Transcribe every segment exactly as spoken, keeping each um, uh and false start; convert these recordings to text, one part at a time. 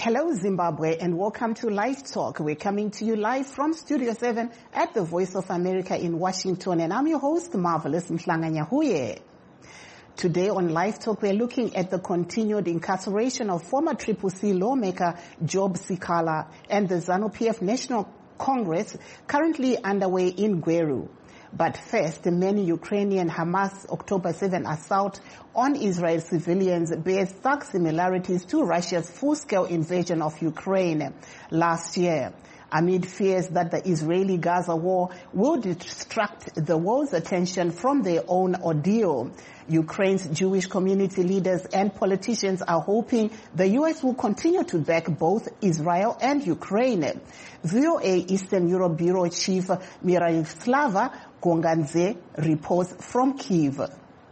Hello Zimbabwe and welcome to Live Talk. We're coming to you live from Studio seven at the Voice of America in Washington, and I'm your host, Marvelous Mhlanga-Nyahuye. Today on Live Talk, we're looking at the continued incarceration of former Triple C lawmaker Job Sikala and the ZANU-P F National Congress currently underway in Gweru. But first, many Ukrainian Hamas October seventh assault on Israel civilians bears stark similarities to Russia's full-scale invasion of Ukraine last year. Amid fears that the Israeli-Gaza war will distract the world's attention from their own ordeal, Ukraine's Jewish community leaders and politicians are hoping the U S will continue to back both Israel and Ukraine. V O A Eastern Europe Bureau Chief Myroslava Gongadze reports from Kyiv.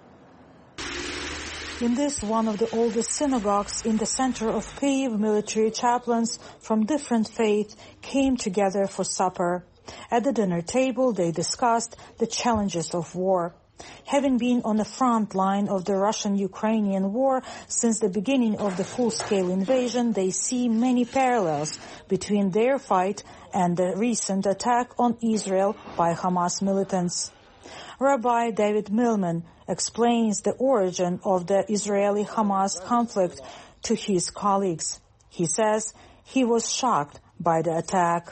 In this, one of the oldest synagogues in the center of Kyiv, military chaplains from different faiths came together for supper. At the dinner table, they discussed the challenges of war. Having been on the front line of the Russian-Ukrainian war since the beginning of the full-scale invasion, they see many parallels between their fight and the recent attack on Israel by Hamas militants. Rabbi David Millman explains the origin of the Israeli-Hamas conflict to his colleagues. He says he was shocked by the attack.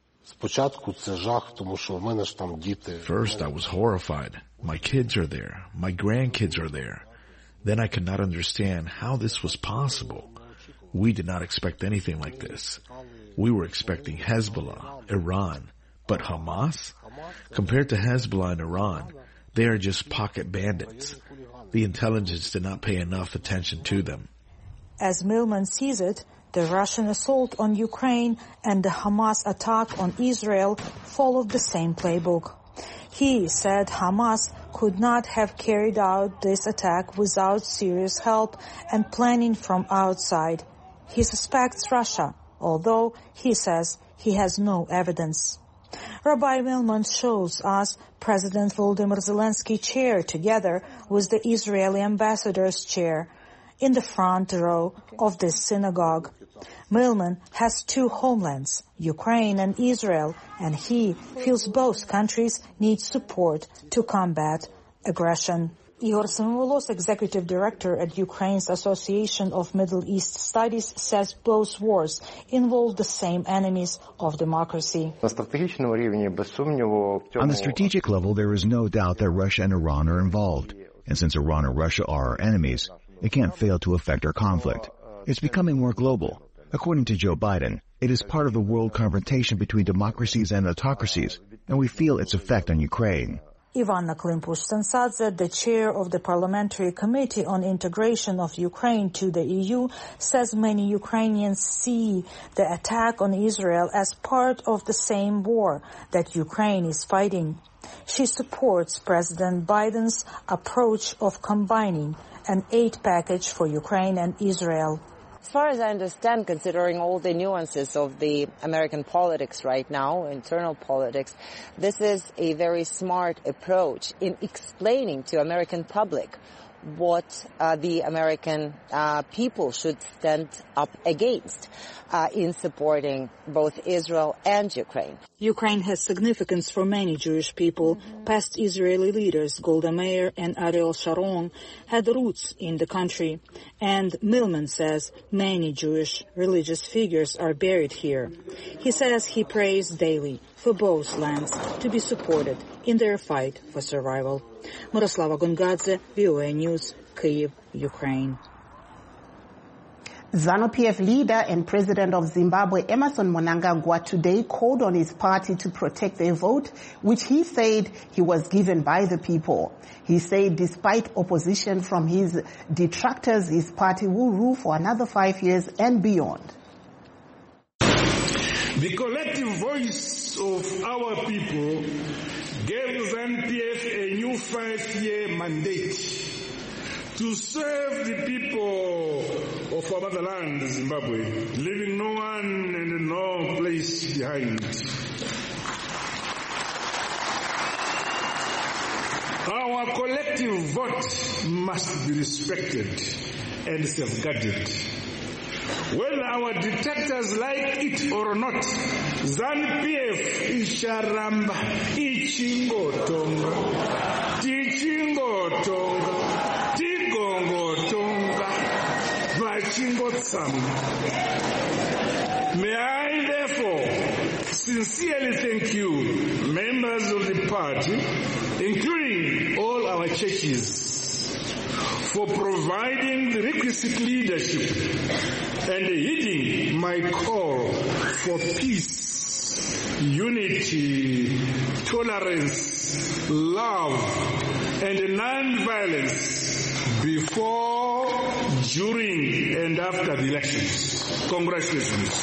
First, I was horrified. My kids are there. My grandkids are there. Then I could not understand how this was possible. We did not expect anything like this. We were expecting Hezbollah, Iran, but Hamas? Compared to Hezbollah and Iran, they are just pocket bandits. The intelligence did not pay enough attention to them. As Millman sees it, the Russian assault on Ukraine and the Hamas attack on Israel followed the same playbook. He said Hamas could not have carried out this attack without serious help and planning from outside. He suspects Russia, although he says he has no evidence. Rabbi Millman shows us President Volodymyr Zelensky's chair together with the Israeli ambassador's chair in the front row of this synagogue. Millman has two homelands, Ukraine and Israel, and he feels both countries need support to combat aggression. Igor Samoulos, executive director at Ukraine's Association of Middle East Studies, says both wars involve the same enemies of democracy. On the strategic level, there is no doubt that Russia and Iran are involved. And since Iran and Russia are our enemies, it can't fail to affect our conflict. It's becoming more global. According to Joe Biden, it is part of the world confrontation between democracies and autocracies, and we feel its effect on Ukraine. Ivana Klimpush-Tsantsadze, the chair of the Parliamentary Committee on Integration of Ukraine to the E U, says many Ukrainians see the attack on Israel as part of the same war that Ukraine is fighting. She supports President Biden's approach of combining an aid package for Ukraine and Israel. As far as I understand, considering all the nuances of the American politics right now, internal politics, this is a very smart approach in explaining to American public what uh, the American uh, people should stand up against uh, in supporting both Israel and Ukraine. Ukraine has significance for many Jewish people. Past Israeli leaders, Golda Meir and Ariel Sharon, had roots in the country. And Millman says many Jewish religious figures are buried here. He says he prays daily for both lands to be supported in their fight for survival. Myroslava Gongadze, V O A News, Kyiv, Ukraine. ZANU-P F leader and president of Zimbabwe, Emmerson Mnangagwa, today called on his party to protect their vote, which he said he was given by the people. He said despite opposition from his detractors, his party will rule for another five years and beyond. The collective voice of our people gave ZANU-P F a new five-year mandate to serve the people of our motherland, Zimbabwe, leaving no one and no place behind. Our collective vote must be respected and safeguarded. Whether our detectors like it or not, ZANU-P F icharamba ichingotonga, tichingotonga, tigongotonga, vachingotsamba. May I therefore sincerely thank you, members of the party, including all our churches, for providing the requisite leadership and heeding my call for peace, unity, tolerance, love, and non-violence before, during, and after the elections. Congratulations.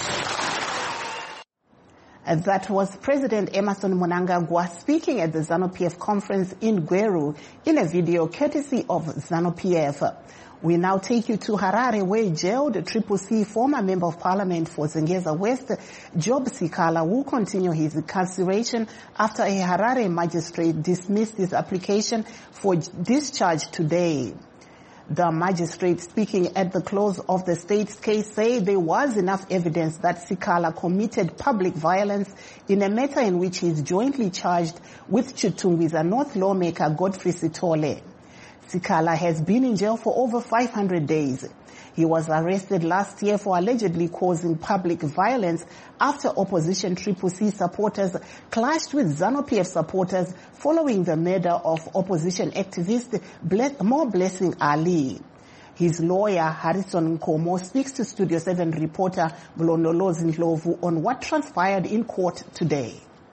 That was President Emmerson Mnangagwa speaking at the ZANU-P F conference in Gweru in a video courtesy of ZANU-P F. We now take you to Harare, where jailed Triple C former Member of Parliament for Zengeza West, Job Sikala, will continue his incarceration after a Harare magistrate dismissed his application for discharge today. The magistrate speaking at the close of the state's case said there was enough evidence that Sikala committed public violence in a matter in which he is jointly charged with Chitungwiza North lawmaker Godfrey Sithole. Sikala has been in jail for over five hundred days. He was arrested last year for allegedly causing public violence after opposition Triple C supporters clashed with ZANU-P F supporters following the murder of opposition activist More Blessing Ali. His lawyer, Harrison Nkomo, speaks to Studio seven reporter Mlondolozi Ndlovu on what transpired in court today.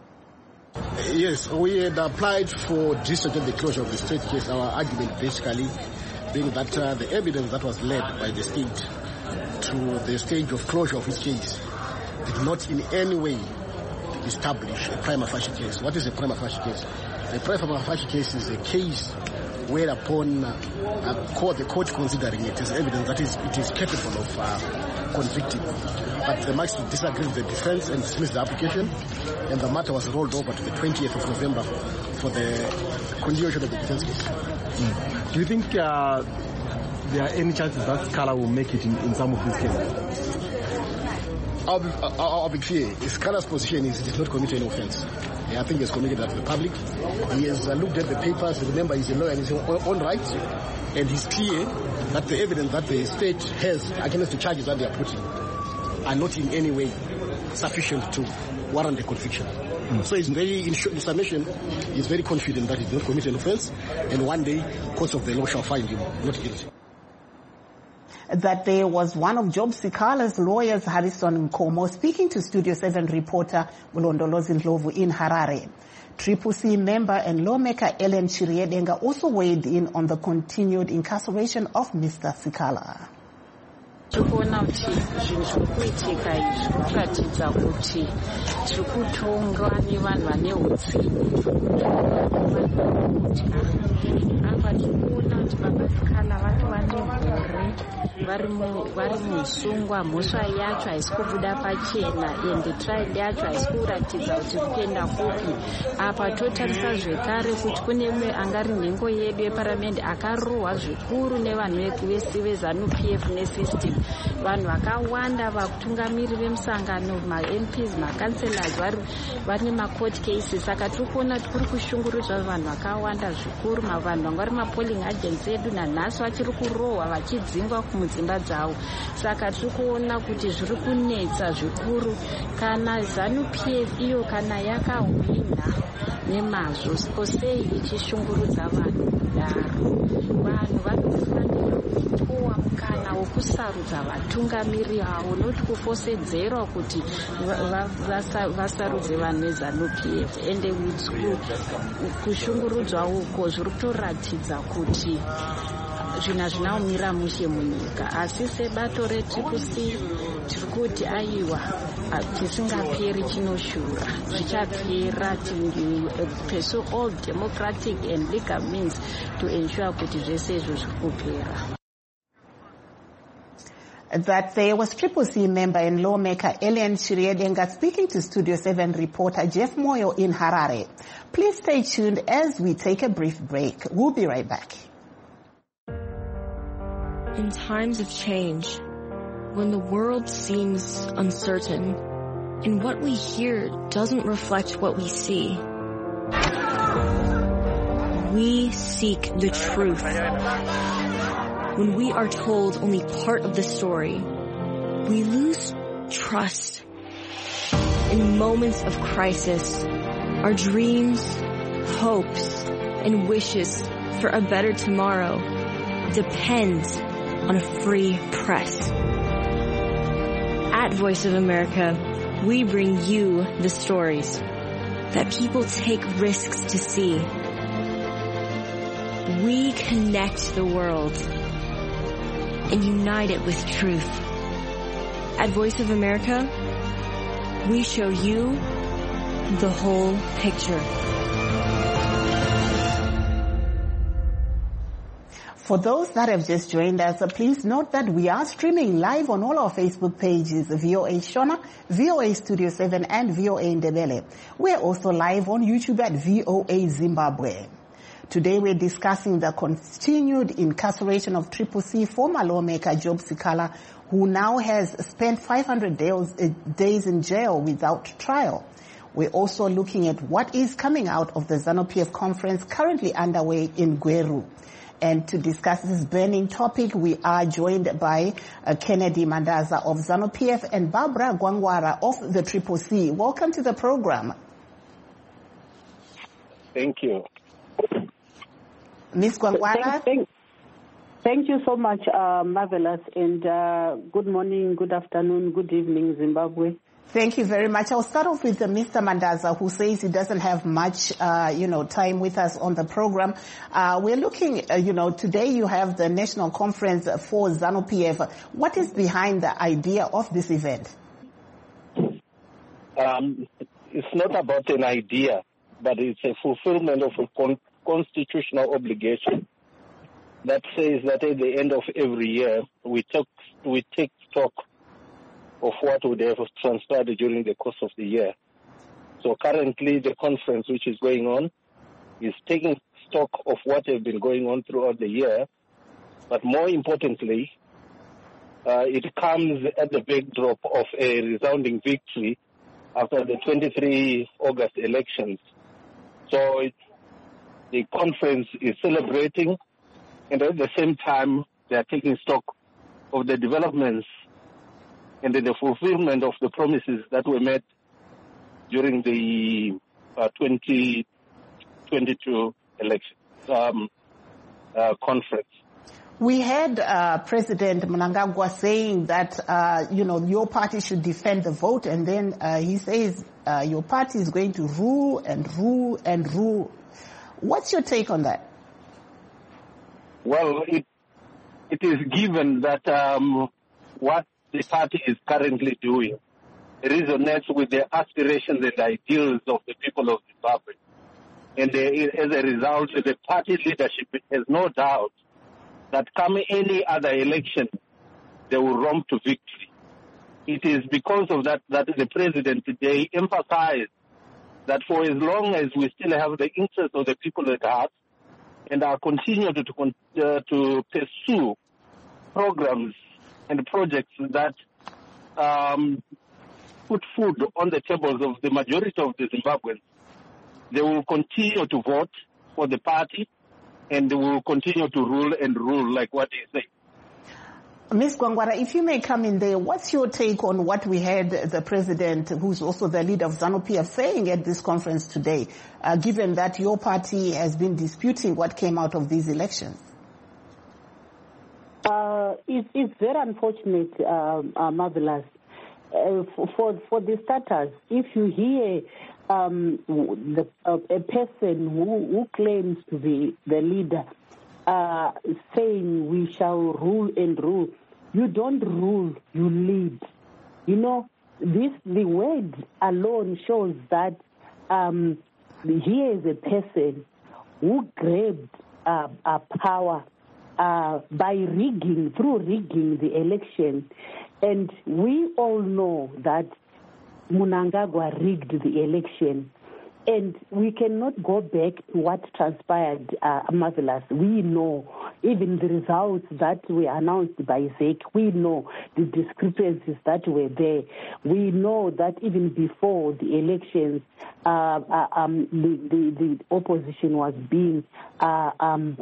Yes, we had applied for discharge of the closure of the state case. Our argument basically being that uh, the evidence that was led by the state to the stage of closure of its case did not in any way establish a prima facie case. What is a prima facie case? A prima facie case is a case whereupon uh, uh, court, the court considering it as evidence that is, it is capable of uh, convicting. But the magistrate disagreed with the defense and dismissed the application, and the matter was rolled over to the twentieth of November for the continuation of the defense case. Mm. Do you think uh, there are any chances that Sikala will make it in, in some of these cases? Our, our, our big fear is Sikala's position is he did not commit any offense. I think he has committed that to the public. He has uh, looked at the papers. Remember, he's a lawyer in his own, own right, and he's clear that the evidence that the state has against the charges that they are putting are not in any way sufficient to warrant a conviction. Mm. So he's very, in, in summation, he's very confident that he did not commit an offense, and one day, courts of the law shall find him not guilty. That there was one of Job Sikala's lawyers, Harrison Nkomo, speaking to Studio seven reporter Mlondolozi Ndlovu in Harare. Triple C member and lawmaker Ellen Chiriedenga also weighed in on the continued incarceration of Mister Sikala. Tikuona kuti zvinhu zviri kuitika izvi kuratidza kuti tiri kutongwa nevanhu vane utsinye, apa tiri kuona kuti baba Sikala vatova negore vari musungwa, mhosva yacho haisi kubuda pachena ende trial yacho haisi kuratidza kuti kuenda kupi. Apa totarisa zvekare kuti kune mumwe angari nhengo yedu yeparamende akarohwa zvikuru nevanhu veZANU-P F nesystem. Vanhu vakawanda vatungamiri vemusangano, ma-M Ps, ma-councillors vari ma-court cases. Saka tiri kuona kuti kuri kushungurudzwa vanhu vakawanda zvikuru, vanhu vanga vari ma-polling agents edu nanhasi vachiri kurohwa vachidzingwa kudzimba dzavo. Saka tiri kuona kuti zviri kunetsa zvikuru kana ZANU-P F iyo kana yakahwina nemazvo sei ichishungurudza vanhu kudaro. Vanhu vanofanira kupiwa mukana wokusarudza vatungamiri avo, noti kufosedzerwa kuti vasarudze vanhu veZANU-P F. Ende kushungurudzwa uko zviri kutoratidza kuti zvinhu hazvina kumira mushe munyika. Asi sebato reTriple C tiri kuti aiwa tisingaperi chinoshura, zvichapera. Pursue all democratic and legal means to ensure kuti zvese izvo zviri kupera. That there was Triple C member and lawmaker Ellen Chiriedenga speaking to Studio seven reporter Jeff Moyo in Harare. Please stay tuned as we take a brief break. We'll be right back. In times of change, when the world seems uncertain and what we hear doesn't reflect what we see. We seek the truth. When we are told only part of the story, we lose trust. In moments of crisis, our dreams, hopes, and wishes for a better tomorrow depend on a free press. At Voice of America, we bring you the stories that people take risks to see. We connect the world and unite it with truth. At Voice of America, we show you the whole picture. For those that have just joined us, uh, please note that we are streaming live on all our Facebook pages, V O A Shona, V O A Studio seven, and V O A Ndebele. We're also live on YouTube at V O A Zimbabwe. Today we're discussing the continued incarceration of Triple C former lawmaker Job Sikala, who now has spent five hundred days in jail without trial. We're also looking at what is coming out of the ZANU-P F conference currently underway in Gweru. And to discuss this burning topic, we are joined by uh, Kennedy Mandaza of ZANU-P F and Barbara Gwangwara of the Triple C. Welcome to the program. Thank you. Miz Gwangwara? Thank, thank, thank you so much, uh, Marvelous, and uh, good morning, good afternoon, good evening, Zimbabwe. Thank you very much. I'll start off with uh, Mister Mandaza, who says he doesn't have much, uh, you know, time with us on the program. Uh, we're looking, uh, you know, today you have the national conference for ZANU-P F. What is behind the idea of this event? Um, it's not about an idea, but it's a fulfillment of a con- constitutional obligation that says that at the end of every year we take we take stock of what would have transpired during the course of the year. So currently the conference which is going on is taking stock of what has been going on throughout the year, but more importantly, uh, it comes at the backdrop of a resounding victory after the twenty-third of August elections. So it, the conference is celebrating, and at the same time they are taking stock of the developments and the fulfillment of the promises that were made during the uh, twenty twenty-two election um, uh, conference. We had uh, President Mnangagwa saying that, uh, you know, your party should defend the vote, and then uh, he says uh, your party is going to rule and rule and rule. What's your take on that? Well, it it is given that um, what the party is currently doing resonates with the aspirations and ideals of the people of Zimbabwe. And they, as a result, the party leadership has no doubt that come any other election, they will romp to victory. It is because of that that the president today emphasized that for as long as we still have the interest of the people at heart and are continuing to, to, uh, to pursue programs and projects that um, put food on the tables of the majority of the Zimbabweans, they will continue to vote for the party and they will continue to rule and rule like what they say. Miz Gwangwara, if you may come in there, what's your take on what we had the president, who's also the leader of ZANU-P F, saying at this conference today, uh, given that your party has been disputing what came out of these elections? Uh, it, it's very unfortunate, uh, uh, Marvelous. Uh, for, for the starters, if you hear um, the, uh, a person who, who claims to be the leader uh, saying we shall rule and rule, you don't rule, you lead. You know, this the word alone shows that um, here is a person who grabbed uh, uh, power Uh, by rigging, through rigging the election. And we all know that Mnangagwa rigged the election. And we cannot go back to what transpired, uh, Marvelous. We know even the results that were announced by Z E C, we know the discrepancies that were there. We know that even before the elections, uh, uh, um, the, the, the opposition was being uh, um,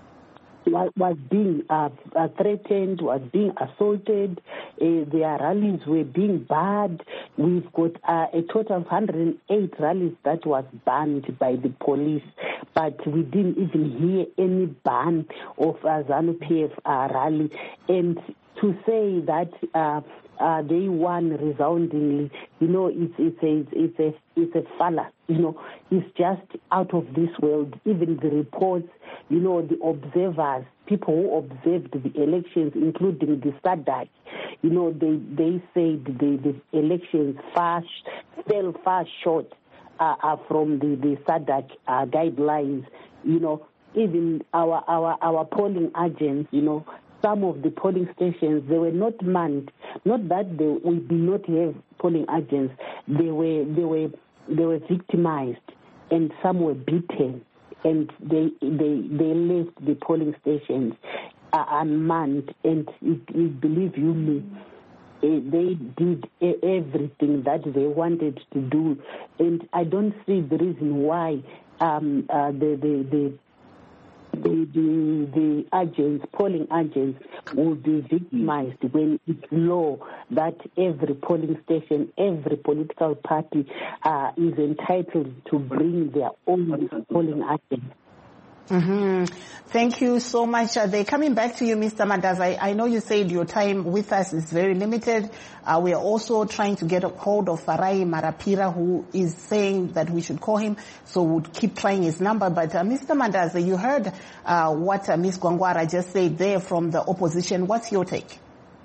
was being uh, uh, threatened, was being assaulted. Uh, their rallies were being banned. We've got uh, a total of one hundred eight rallies that was banned by the police, but we didn't even hear any ban of a ZANU-P F uh, rally. And to say that uh, uh, they won resoundingly, you know, it's it's a it's a it's a fallacy. You know, it's just out of this world. Even the reports, you know, the observers, people who observed the elections, including the SADC, you know, they they said the, the elections far fell far short uh, uh, from the the SADC uh, guidelines. You know, even our our our polling agents, you know. Some of the polling stations, they were not manned. Not that they, we did not have polling agents. They were they were they were victimized, and some were beaten, and they they they left the polling stations uh, unmanned. And it, it, believe you me, uh, they did everything that they wanted to do, and I don't see the reason why um, uh, the the the The, the, the agents, polling agents, will be victimized when it's law that every polling station, every political party uh, is entitled to bring their own polling agents. Mm-hmm. Thank you so much. Uh, they're coming back to you, Mister Mandaza. I, I know you said your time with us is very limited. Uh, we are also trying to get a hold of Farai Marapira, who is saying that we should call him, so we'll keep trying his number. But uh, Mister Mandaza, you heard uh, what uh, Miz Gwangwara just said there from the opposition. What's your take?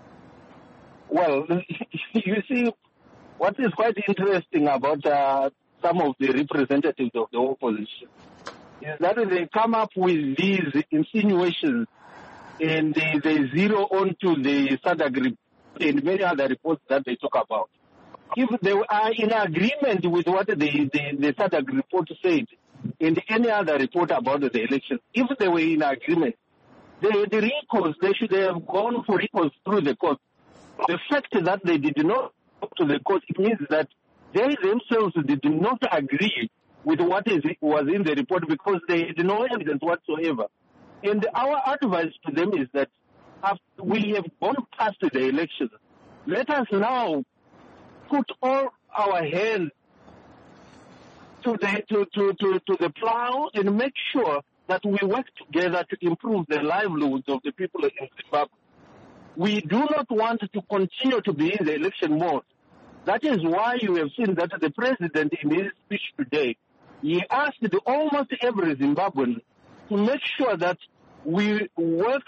Well, you see, what is quite interesting about uh, some of the representatives of the opposition is that they come up with these insinuations and they, they zero onto the SADC report and many other reports that they talk about. If they are in agreement with what the, the, the SADC report said and any other report about the election, if they were in agreement, the, the recourse, they should have gone for recourse through the court. The fact that they did not go to the court, it means that they themselves did not agree with what is, was in the report because they had no evidence whatsoever. And our advice to them is that after we have gone past the elections, let us now put all our hands to the, to, to, to, to the plow and make sure that we work together to improve the livelihoods of the people in Zimbabwe. We do not want to continue to be in the election mode. That is why you have seen that the president in his speech today, he asked almost every Zimbabwean to make sure that we work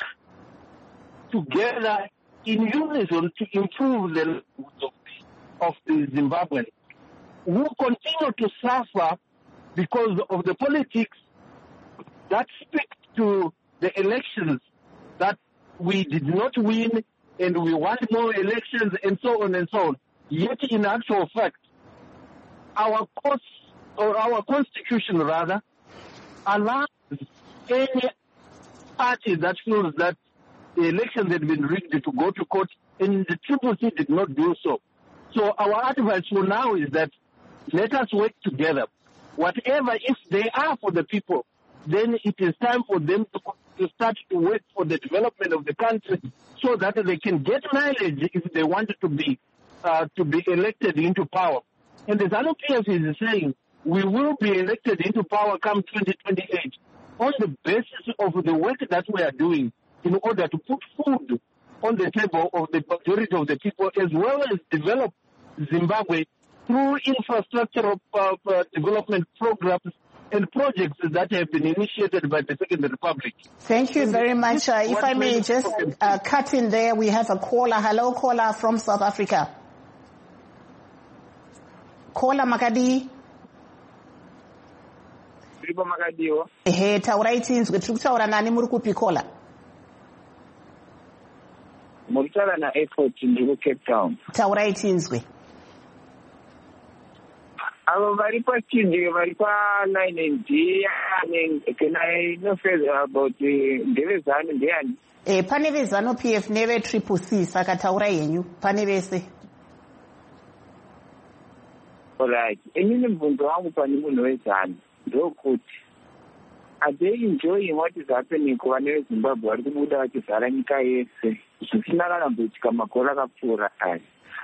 together in unison to improve the lives of the, of the Zimbabweans who continue to suffer because of the politics that speak to the elections that we did not win and we want more elections and so on and so on. Yet in actual fact, our courts or our constitution rather allows any party that feels that the elections had been rigged to go to court, and the Triple C did not do so. So our advice for now is that let us work together. Whatever, if they are for the people, then it is time for them to, to start to work for the development of the country so that they can get mileage if they want to be uh, to be elected into power. And the ZANU-P F is saying we will be elected into power come twenty twenty-eight on the basis of the work that we are doing in order to put food on the table of the majority of the people, as well as develop Zimbabwe through infrastructure of uh, development programs and projects that have been initiated by the Second Republic. Thank you very much. Uh, if I may just uh, cut in there, we have a caller. Hello, caller from South Africa. Caller Makadi. Ribo Makadiwa. Ehe, taurai tinzwe. Tukutaura nani muri kupi caller? Murutala na airport ndiko Cape Town. Taurai tinzwe. avo vari pachindi vari paline and d can I know further about ndevezano ndeani eh pane vezano P F neve triple C saka taurai henyu pane vese. Alright, inini mubvunzo wangu pane munhu wezano ndokuti are they enjoying what is happening kuvana vezimbabwe vari kubuda vachivhara nyika yese zvisina kana mboitika makore akapfuura aya.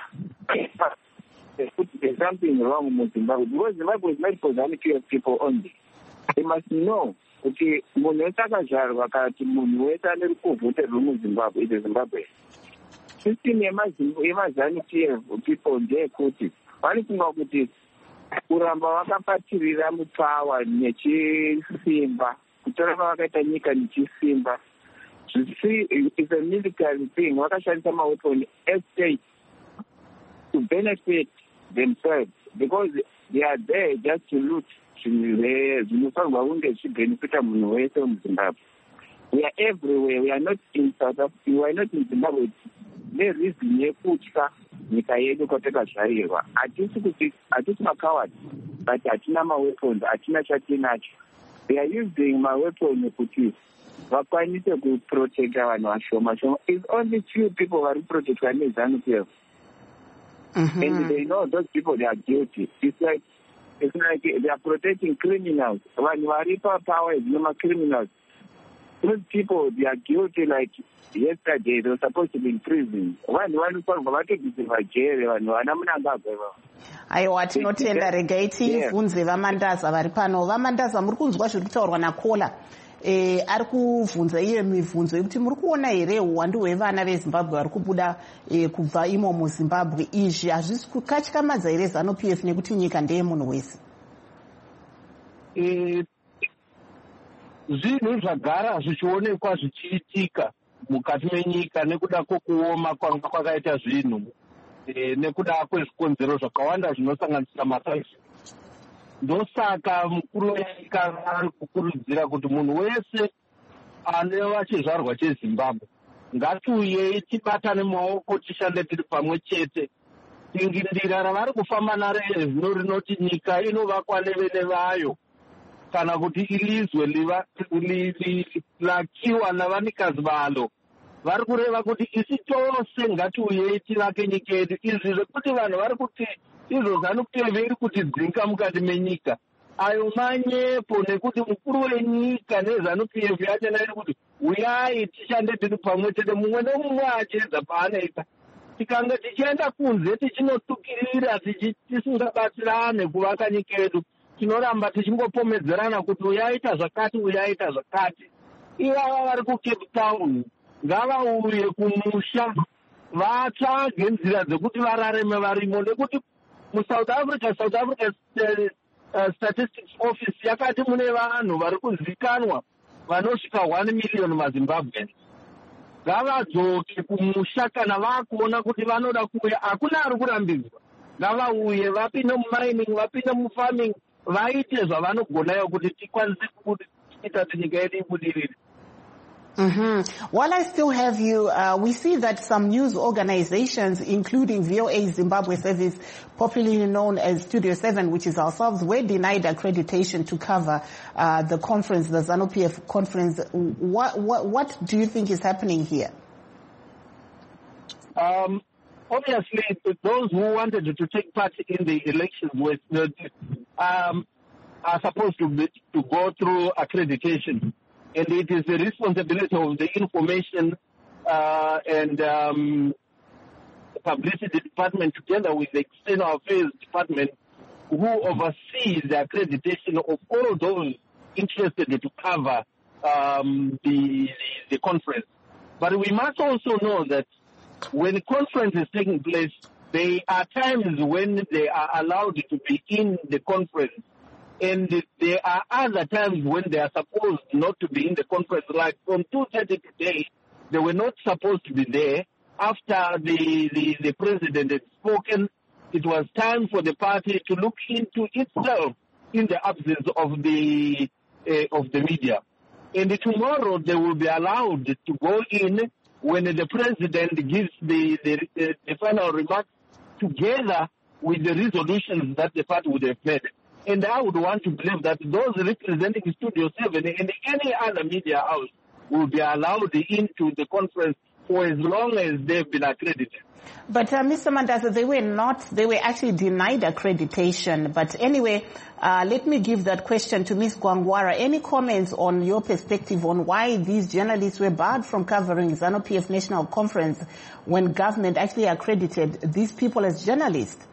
There's something wrong with Zimbabwe because Zimbabwe is not for the P F people only. They must know kuti munhu wese akazvarwa kana kuti munhu wese ane rukuvhoterwa muzimbabwe ite zimbabwe. System yemazanu P F people ndeyekuti vari kunga kuti kuramba vakapatirira mupawa nechisimba kutoramba vakaita nyika nechisimba it's a military thing vakashandisa maweapon estate to benefit themselves because they are there just to loot zvinofanirwa kunge zvichibenefita munhu wese muzimbabwe. We are everywhere. We are not in South Africa. We are not in Zimbabwe. Nereason yekutya nyika yedu kwatakazvarirwa. Hatisi kuti hatisi makawadi but hatina maweapons, hatina chatinacho. They are using maweapons kuti vakwanise kuprotecta vanhu vashoma shoma. It's only few people vari protectwa nezanu P F. Mm-hmm. And they know those people, they are guilty. It's like it's like they are protecting criminals. When Waripa power is no criminals. Those people, they are guilty. Like yesterday, they were supposed to be in prison. When one person wanted to be in jail, when one aiwa tinotenda regai tivhunze vamandaza vari pano. Vamandaza muri kunzwa zviri kutaurwa nakola eh ari kuvhunza iye mibvunzo yekuti muri kuona here uwandu hwevana vezimbabwe vari kubuda eh, kubva imo muzimbabwe izvi hazvisi kukatyamadza here zanu P F nekuti nyika ndeye munhu wese? Zvinhu zvagara zvichionekwa zvichiitika mukati menyika nekuda kwokuoma kwanga kwakaita zvinhu nekuda kwezvikonzero zvakawanda zvinosanganisira masaisi. Ndosaka mukuru wenyika ari kukurudzira kuti munhu wese anova chizvarwa chezimbabwe ngatiuyei tibatane maoko tishande tiri pamwe chete. Dingindira ravari kufamba naro zvino rinoti nyika inovakwa nevene vayo kana kuti ilizwe lakiwa navanikazi valo. Vari kureva kuti isi tose ngatiuyei tivake nyika yedu. Izvi zvekuti vanhu vari kuti izvo zanu P F iri kutidzinga mukati menyika ayo manyepo nekuti mukuru wenyika nezanu P F yachena iri kuti uyai tishande tiri pamwe chete mumwe nomumwe achiedza paanoita. Tikanga tichienda kunze tichinotukirira tisingabatsirane kuvaka nyika yedu tinoramba tichingopomedzerana kuti uyaita zvakati uyaita zvakati. Ivava vari kuCape Town ngavauye kumusha vatsvage nzira dzekuti varareme varimo nekuti muSouth Africa South Africa uh, Statistics Office yakati mune vanhu vari kuzikanwa vanosvika one million maZimbabweans. Ngavadzoke kumusha kana vakuona kuti vanoda kuuya hakuna ari kurambidzwa. Ngavauye vapinde mumining vapinde mufarming vaite zvavanogonayo kuti tikwanise kuita kuti nyika yedu ibudirire. Mm-hmm. While I still have you, uh, we see that some news organizations, including V O A Zimbabwe Service, popularly known as Studio seven, which is ourselves, were denied accreditation to cover uh, the conference, the ZANU P F conference. What, what, what do you think is happening here? Um, obviously, those who wanted to take part in the elections were, um, are supposed to, be, to go through accreditation. And it is the responsibility of the information uh, and um, publicity department together with the external affairs department who oversees the accreditation of all those interested to cover um, the, the conference. But we must also know that when the conference is taking place, there are times when they are allowed to be in the conference. And there are other times when they are supposed not to be in the conference, like from two thirty today, they were not supposed to be there. After the, the, the president had spoken, it was time for the party to look into itself in the absence of the, uh, of the media. And tomorrow they will be allowed to go in when the president gives the, the, the, the final remarks together with the resolutions that the party would have made. And I would want to believe that those representing Studio seven and any other media house will be allowed into the conference for as long as they've been accredited. But uh, Mister Mandaza, they were not, they were actually denied accreditation. But anyway, uh, let me give that question to Miz Gwangwara. Any comments on your perspective on why these journalists were barred from covering ZANU-P F National Conference when government actually accredited these people as journalists?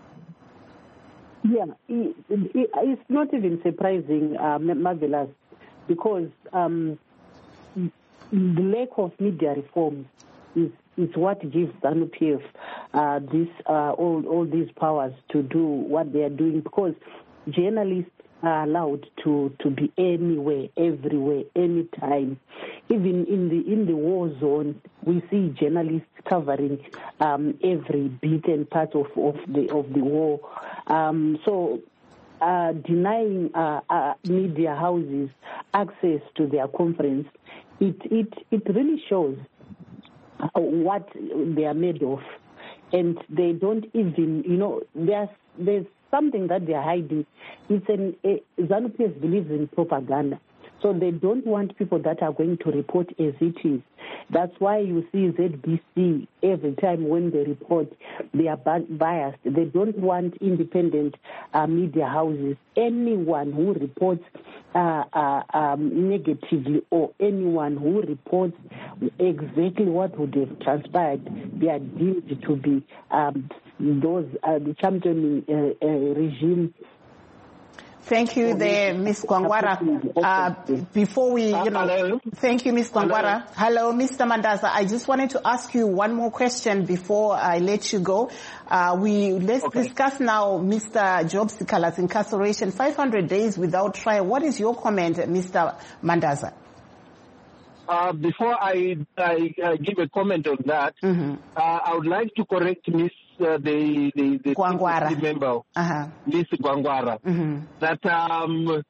Yeah, it, it, it's not even surprising, uh, Marvelous, because um, the lack of media reform is is what gives ZANU-P F uh, this uh, all all these powers to do what they are doing, because journalists are allowed to, to be anywhere, everywhere, anytime. Even in the in the war zone, we see journalists covering um, every bit and part of, of the of the war. Um, so. Uh, denying uh, uh, media houses access to their conference, it it it really shows what they are made of, and they don't even, you know, there's there's something that they are hiding. It's an uh, ZANU-P F believes in propaganda, so they don't want people that are going to report as it is. That's why you see Z B C every time when they report, they are biased. They don't want independent uh, media houses. Anyone who reports uh, uh, um, negatively, or anyone who reports exactly what would have transpired, they are deemed to be um, those uh, the championing uh, uh, regime. Thank you there, Miz Gwangwara. Uh, before we, you know, thank you, Miz Gwangwara. Hello, Mister Mandaza. I just wanted to ask you one more question before I let you go. Uh, we, let's okay. discuss now Mister Job Sikala's incarceration, five hundred days without trial. What is your comment, Mister Mandaza? Uh, before I, I uh, give a comment on that, mm-hmm. uh, I would like to correct Miss Uh, the the, the Gwangwara member, uh-huh. Miss Gwangwara, mm-hmm. that um, uh,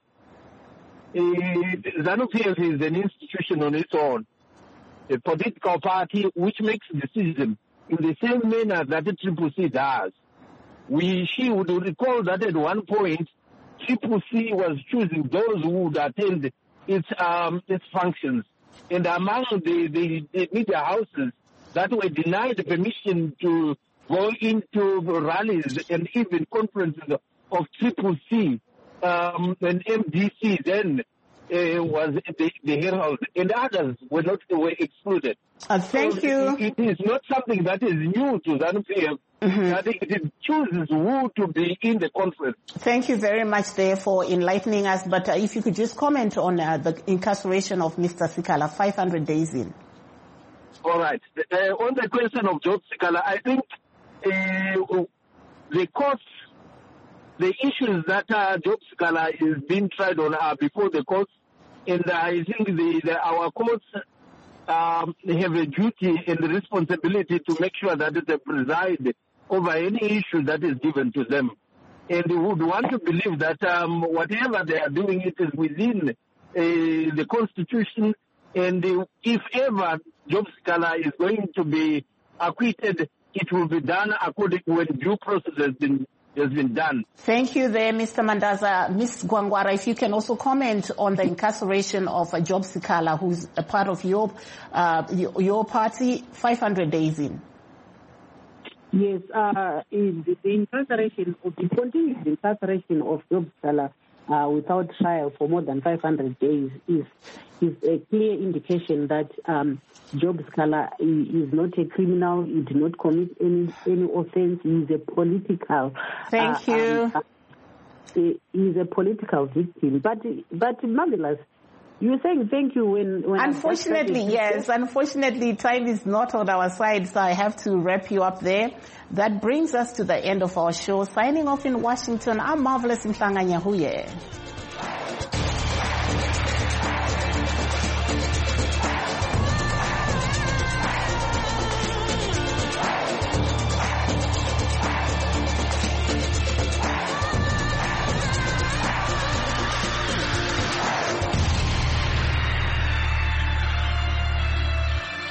ZANU-P F is an institution on its own, a political party which makes decisions in the same manner that the Triple C does. We she would recall that at one point, Triple C was choosing those who would attend its um, its functions, and among the, the, the media houses that were denied permission to go into rallies and even conferences of Triple C um, and M D C then uh, was the, the Herald, and others were not were excluded. Uh, thank so you. It, it is not something that is new to ZANU-P F. Mm-hmm. That it, it chooses who to be in the conference. Thank you very much there for enlightening us. But uh, if you could just comment on uh, the incarceration of Mister Sikala, five hundred days in. All right. Uh, on the question of Job Sikala, I think Uh, the courts, the issues that uh, Job Sikala is being tried on are before the courts, and I think the, the, our courts um, have a duty and the responsibility to make sure that they preside over any issue that is given to them. And we would want to believe that um, whatever they are doing, it is within uh, the Constitution, and uh, if ever Job Sikala is going to be acquitted, it will be done according to when due process has been has been done. Thank you there, Mister Mandaza. Miz Gwangwara, if you can also comment on the incarceration of uh, Job Sikala, who's a part of your, uh, your, your party, five hundred days in. Yes, uh, in the, the incarceration, of the continued incarceration of Job Sikala uh, without trial for more than five hundred days is is a clear indication that um, Job Sikala is not a criminal. He did not commit any any offense. He is a political. Thank uh, you. Um, he is a political victim. But but marvelous. You're saying thank you when... when Unfortunately, yes. Unfortunately, time is not on our side, so I have to wrap you up there. That brings us to the end of our show. Signing off in Washington, I'm Marvelous Mhlanga Nyahuye.